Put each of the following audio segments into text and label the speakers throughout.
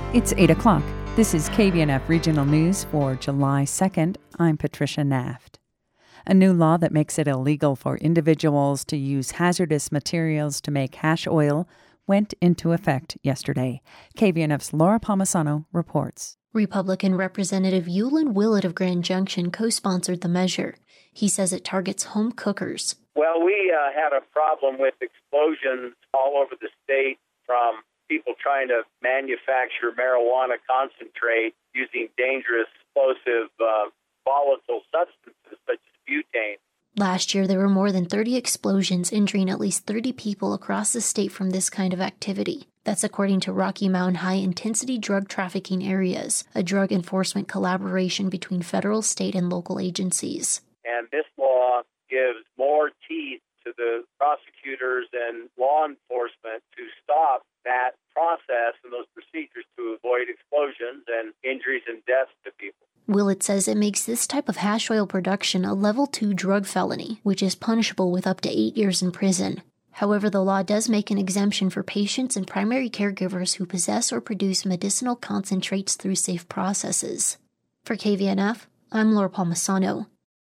Speaker 1: It's 8 o'clock. This is KVNF Regional News for July 2nd. I'm Patricia Naft. A new law that makes it illegal for individuals to use hazardous materials to make hash oil went into effect yesterday. KVNF's Laura Palmisano reports.
Speaker 2: Republican Representative Yulin Willett of Grand Junction co-sponsored the measure. He says it targets home cookers.
Speaker 3: Well, we had a problem with explosions all over the state from people trying to manufacture marijuana concentrate using dangerous, explosive, volatile substances such as butane.
Speaker 2: Last year, there were more than 30 explosions, injuring at least 30 people across the state from this kind of activity. That's according to Rocky Mountain High-Intensity Drug Trafficking Areas, a drug enforcement collaboration between federal, state, and local agencies.
Speaker 3: And this law gives more teeth to the prosecutors and law enforcement to stop that process and those procedures to avoid explosions and injuries and deaths to people.
Speaker 2: Willett says it makes this type of hash oil production a Level 2 drug felony, which is punishable with up to 8 years in prison. However, the law does make an exemption for patients and primary caregivers who possess or produce medicinal concentrates through safe processes. For KVNF, I'm Laura Palmisano.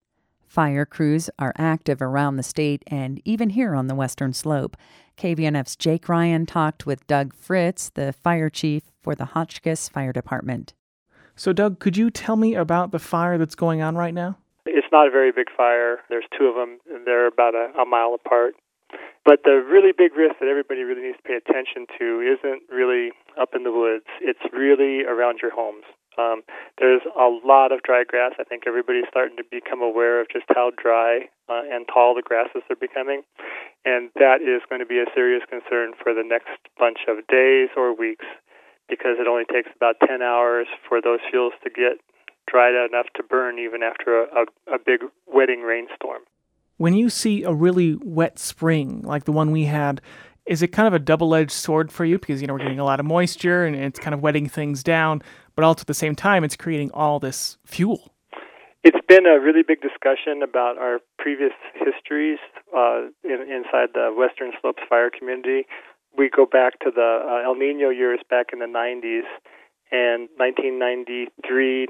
Speaker 1: Fire crews are active around the state and even here on the Western Slope. KVNF's Jake Ryan talked with Doug Fritz, the fire chief for the Hotchkiss Fire Department.
Speaker 4: So, Doug, could you tell me about the fire that's going on right now?
Speaker 5: It's not a very big fire. There's two of them, and they're about a mile apart. But the really big risk that everybody really needs to pay attention to isn't really up in the woods. It's really around your homes. There's a lot of dry grass. I think everybody's starting to become aware of just how dry and tall the grasses are becoming. And that is going to be a serious concern for the next bunch of days or weeks, because it only takes about 10 hours for those fuels to get dried out enough to burn even after a big wetting rainstorm.
Speaker 4: When you see a really wet spring like the one we had, is it kind of a double-edged sword for you? Because, we're getting a lot of moisture and it's kind of wetting things down, but also at the same time, it's creating all this fuel.
Speaker 5: It's been a really big discussion about our previous histories inside the Western Slopes fire community. We go back to the El Nino years back in the 90s, and 1993,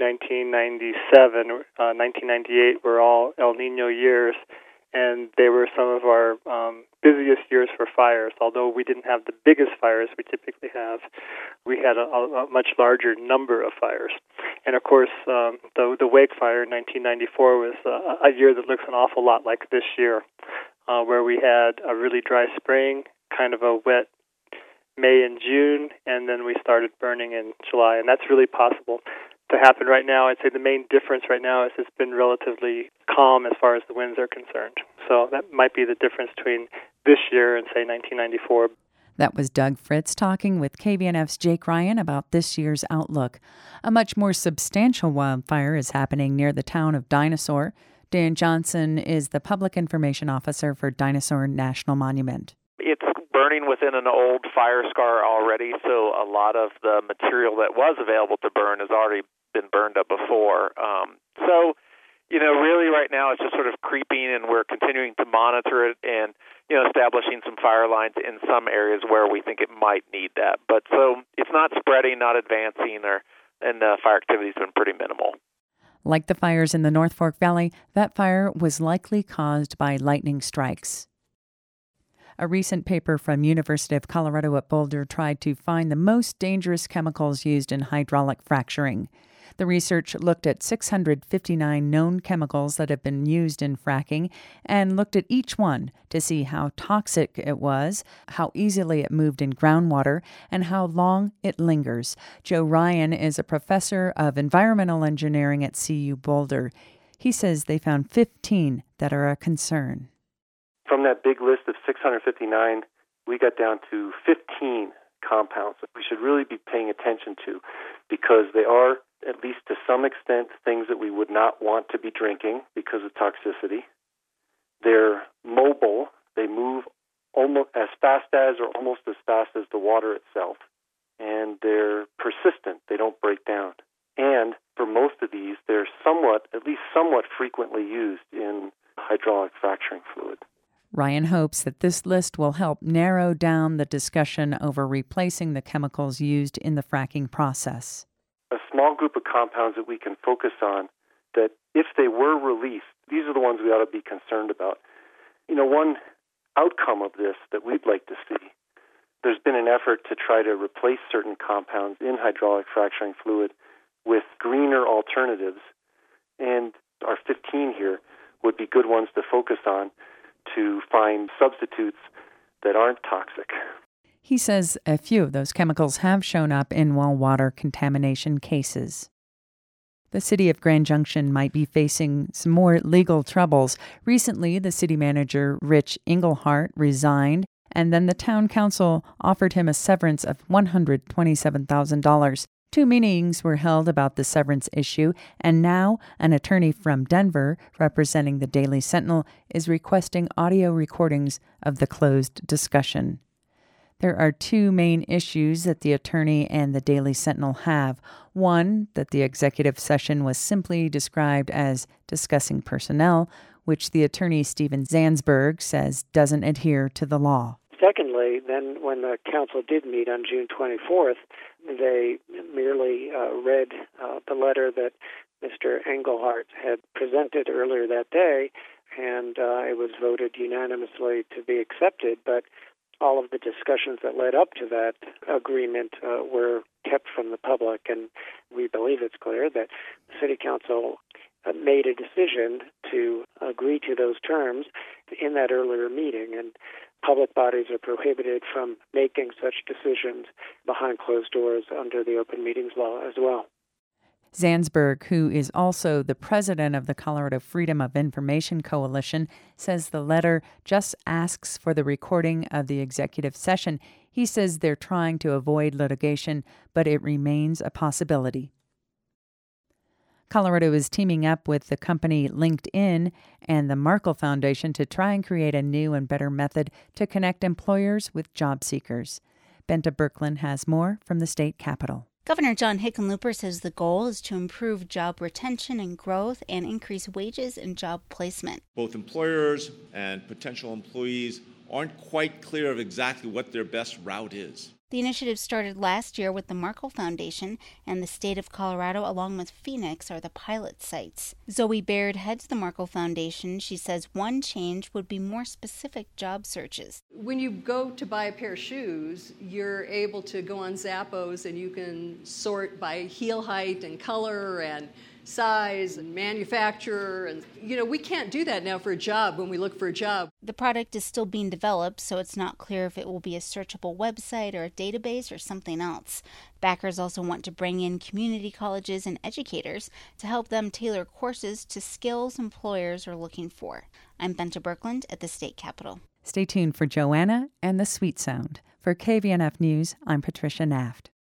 Speaker 5: 1997, 1998 were all El Nino years, and they were some of our busiest years for fires. Although we didn't have the biggest fires we typically have, we had a much larger number of fires. And of course, the Wake Fire in 1994 was a year that looks an awful lot like this year, where we had a really dry spring, kind of a wet May and June, and then we started burning in July, and that's really possible to happen right now. I'd say the main difference right now is it's been relatively calm as far as the winds are concerned. So that might be the difference between this year and, say, 1994.
Speaker 1: That was Doug Fritz talking with KVNF's Jake Ryan about this year's outlook. A much more substantial wildfire is happening near the town of Dinosaur. Dan Johnson is the Public Information Officer for Dinosaur National Monument.
Speaker 6: It's burning within an old fire scar already, so a lot of the material that was available to burn has already been burned up before. Really right now it's just sort of creeping, and we're continuing to monitor it and, establishing some fire lines in some areas where we think it might need that. But so it's not spreading, not advancing, and fire activity has been pretty minimal.
Speaker 1: Like the fires in the North Fork Valley, that fire was likely caused by lightning strikes. A recent paper from University of Colorado at Boulder tried to find the most dangerous chemicals used in hydraulic fracturing. The research looked at 659 known chemicals that have been used in fracking and looked at each one to see how toxic it was, how easily it moved in groundwater, and how long it lingers. Joe Ryan is a professor of environmental engineering at CU Boulder. He says they found 15 that are a concern.
Speaker 7: From that big list of 659, we got down to 15 compounds that we should really be paying attention to, because they are, at least to some extent, things that we would not want to be drinking because of toxicity. They're mobile. They move almost as fast as or almost as fast as the water itself. And they're persistent. They don't break down. And for most of these, they're at least somewhat frequently used in hydraulic fracturing fluid.
Speaker 1: Ryan hopes that this list will help narrow down the discussion over replacing the chemicals used in the fracking process.
Speaker 7: A small group of compounds that we can focus on that if they were released, these are the ones we ought to be concerned about. One outcome of this that we'd like to see, there's been an effort to try to replace certain compounds in hydraulic fracturing fluid with greener alternatives, and our 15 here would be good ones to focus on to find substitutes that aren't toxic.
Speaker 1: He says a few of those chemicals have shown up in well water contamination cases. The city of Grand Junction might be facing some more legal troubles. Recently, the city manager, Rich Engelhardt, resigned, and then the town council offered him a severance of $127,000. 2 meetings were held about the severance issue, and now an attorney from Denver, representing the Daily Sentinel, is requesting audio recordings of the closed discussion. There are 2 main issues that the attorney and the Daily Sentinel have. One, that the executive session was simply described as discussing personnel, which the attorney Steven Zansberg says doesn't adhere to the law.
Speaker 8: Secondly, then when the council did meet on June 24th, they merely read the letter that Mr. Engelhardt had presented earlier that day, and it was voted unanimously to be accepted, but all of the discussions that led up to that agreement were kept from the public, and we believe it's clear that the City Council made a decision to agree to those terms in that earlier meeting, and public bodies are prohibited from making such decisions behind closed doors under the Open Meetings Law as well.
Speaker 1: Zansberg, who is also the president of the Colorado Freedom of Information Coalition, says the letter just asks for the recording of the executive session. He says they're trying to avoid litigation, but it remains a possibility. Colorado is teaming up with the company LinkedIn and the Markle Foundation to try and create a new and better method to connect employers with job seekers. Benta Birkeland has more from the state capitol.
Speaker 9: Governor John Hickenlooper says the goal is to improve job retention and growth and increase wages and job placement.
Speaker 10: Both employers and potential employees aren't quite clear of exactly what their best route is.
Speaker 9: The initiative started last year with the Markle Foundation, and the state of Colorado, along with Phoenix, are the pilot sites. Zoe Baird heads the Markle Foundation. She says one change would be more specific job searches.
Speaker 11: When you go to buy a pair of shoes, you're able to go on Zappos and you can sort by heel height and color and size and manufacturer, and we can't do that now for a job when we look for a job.
Speaker 9: The product is still being developed, so it's not clear if it will be a searchable website or a database or something else. Backers also want to bring in community colleges and educators to help them tailor courses to skills employers are looking for. I'm Benta Birkeland at the state capitol.
Speaker 1: Stay tuned for Joanna and the Sweet Sound. For KVNF News, I'm Patricia Naft.